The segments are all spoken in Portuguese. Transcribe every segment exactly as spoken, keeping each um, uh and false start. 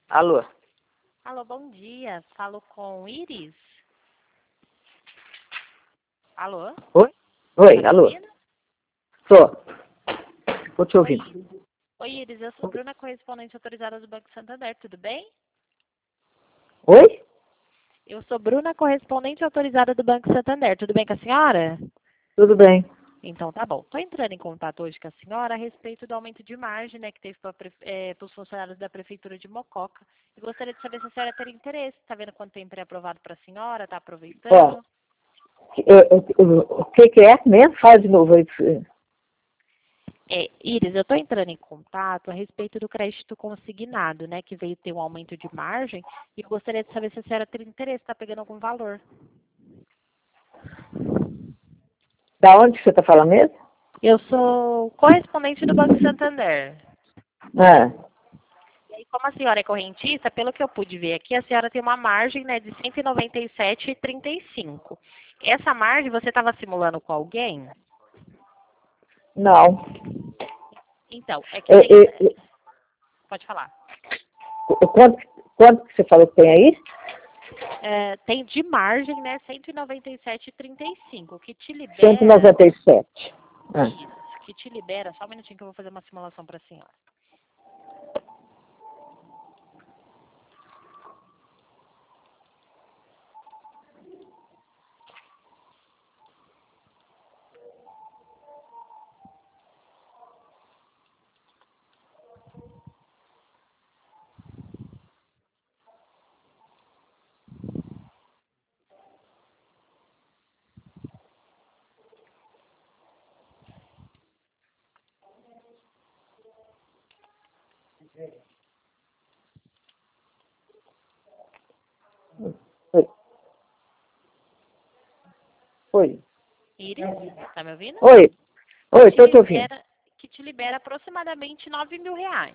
Alô? Alô, bom dia. Falo com Iris? Alô? Oi? Tá Oi, me alô? ouvindo? Tô. Tô te Oi, ouvindo. Iris. Oi, Iris. Eu sou Bruna, correspondente autorizada do Banco Santander. Tudo bem? Oi? Eu sou Bruna, correspondente autorizada do Banco Santander. Tudo bem com a senhora? Tudo bem. Então, tá bom. Estou entrando em contato hoje com a senhora a respeito do aumento de margem, né, que teve para é, os funcionários da Prefeitura de Mococa. E gostaria de saber se a senhora teria interesse. Está vendo quanto tempo é aprovado para a senhora? Está Ó, aproveitando? eu- eu- eu- o que que é mesmo? Fala de novo aí. É, Iris, eu estou entrando em contato a respeito do crédito consignado, né, que veio ter um aumento de margem, e eu gostaria de saber se a senhora tem interesse, está pegando algum valor. Da onde que você tá falando mesmo? Eu sou correspondente do Banco Santander. Ah, E aí, como a senhora é correntista, pelo que eu pude ver aqui, a senhora tem uma margem, né, de cento e noventa e sete vírgula trinta e cinco. Essa margem você estava simulando com alguém? não. Então, é que É, tem... é, é, Pode falar. quanto, quanto que você falou que tem aí? É, tem de margem, né, cento e noventa e sete vírgula trinta e cinco, o que te cento e libera... noventa e sete. Ah. Isso, que te libera, só um minutinho que eu vou fazer uma simulação para a senhora. Oi. Oi. Iris, tá me ouvindo? Oi. Oi, Te tô te ouvindo. libera, que te libera aproximadamente nove mil reais.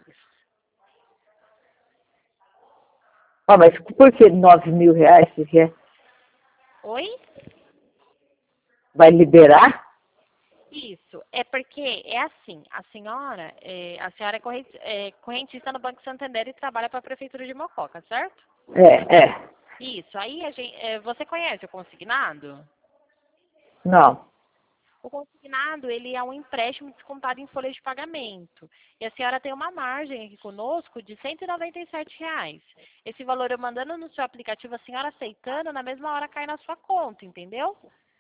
Ah, mas por que nove mil reais você quer? Oi? Vai liberar? Isso, é porque é assim, a senhora, é, a senhora é, corre- é correntista no Banco Santander e trabalha para a Prefeitura de Mococa, certo? É, é. Isso, aí a gente, é, você conhece o consignado? Não. O consignado, ele é um empréstimo descontado em folha de pagamento. E a senhora tem uma margem aqui conosco de cento e noventa e sete reais. Esse valor eu mandando no seu aplicativo, a senhora aceitando, na mesma hora cai na sua conta, entendeu?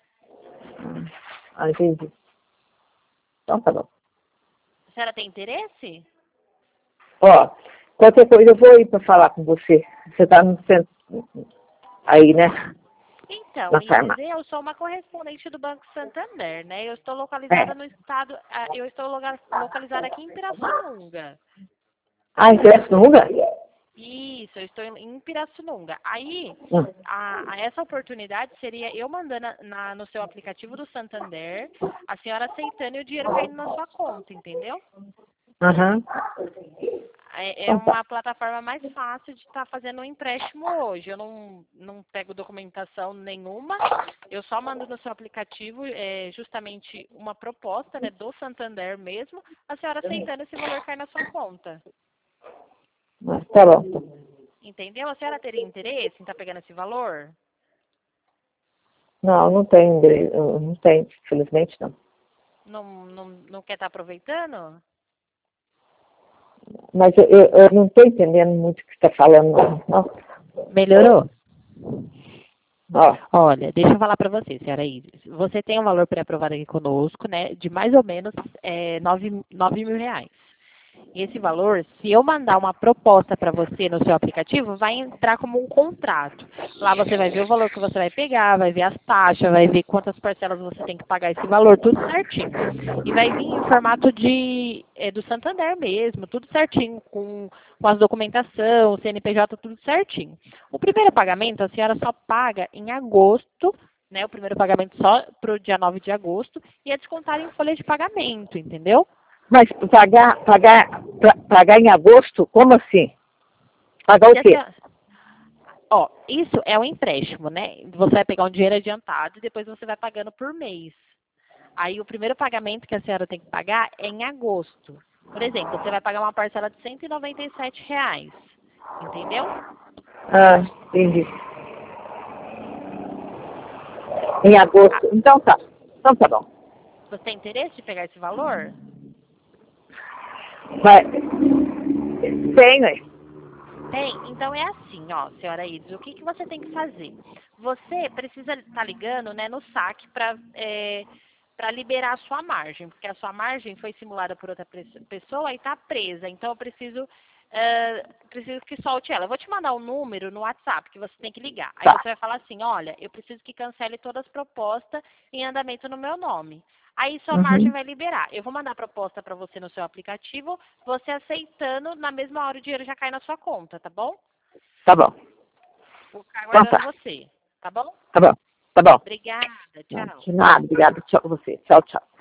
Ah, entendi. Então tá bom. A senhora tem interesse? Ó, qualquer coisa eu vou ir para falar com você. Você tá no centro aí, né? Então, Na Iris, farmácia. eu sou uma correspondente do Banco Santander, né? Eu estou É. localizada no estado, ah, eu estou loga- localizada aqui em Pirassununga. Ah, interessa no lugar? Isso, eu estou em Pirassununga. Aí, Hum. a, a essa oportunidade seria eu mandando na- no seu aplicativo do Santander, a senhora aceitando e o dinheiro caindo na sua conta, entendeu? Aham. É, é Então tá. uma plataforma mais fácil de estar fazendo um empréstimo hoje. Eu não, não pego documentação nenhuma, eu só mando no seu aplicativo é, justamente uma proposta, né, do Santander mesmo, a senhora aceitando esse valor cai na sua conta. Ah, tá bom. Entendeu? A senhora teria interesse em estar pegando esse valor? Não, não tem endereço. Não tem, felizmente não. Não, não, não quer estar aproveitando? Mas eu, eu, eu não estou entendendo muito o que você está falando, não. não. Melhorou? Ó, Olha, deixa eu falar para você, senhora Iris. Você tem um valor pré-aprovado aqui conosco, né, de mais ou menos é, nove mil reais. Esse valor, se eu mandar uma proposta para você no seu aplicativo, vai entrar como um contrato. Lá você vai ver o valor que você vai pegar, vai ver as taxas, vai ver quantas parcelas você tem que pagar esse valor, tudo certinho. E vai vir em formato de é, do Santander mesmo, tudo certinho, com, com as documentação, C N P J, tudo certinho. O primeiro pagamento a senhora só paga em agosto, né? O primeiro pagamento só para o dia nove de agosto, e é descontado em folha de pagamento, entendeu? mas pagar, pagar, pra- pagar em agosto, como assim? Pagar o Se a quê? senhora- Ó, isso é um empréstimo, né? Você vai pegar um dinheiro adiantado e depois você vai pagando por mês. Aí o primeiro pagamento que a senhora tem que pagar é em agosto. Por exemplo, você vai pagar uma parcela de cento e noventa e sete reais. Entendeu? Ah, entendi. Em agosto. Então tá. Então tá bom. Você tem interesse de pegar esse valor? Vai. Tenho. hein? Tem? Então é assim, ó, senhora Ides, o que, que você tem que fazer? Você precisa estar ligando, né, no saque para é, para liberar a sua margem, porque a sua margem foi simulada por outra pres- pessoa e está presa. Então eu preciso, é, preciso que solte ela. Eu vou te mandar um número no WhatsApp que você tem que ligar. Aí Tá. você vai falar assim, olha, eu preciso que cancele todas as propostas em andamento no meu nome. Aí sua margem Uhum. vai liberar. Eu vou mandar a proposta para você no seu aplicativo, você aceitando, na mesma hora o dinheiro já cai na sua conta, tá bom? Tá bom. Vou ficar Então aguardando tá. você, tá bom? Tá bom. Tá bom. Obrigada, Não, tchau. de nada. Obrigada. Tchau pra você. Tchau, tchau.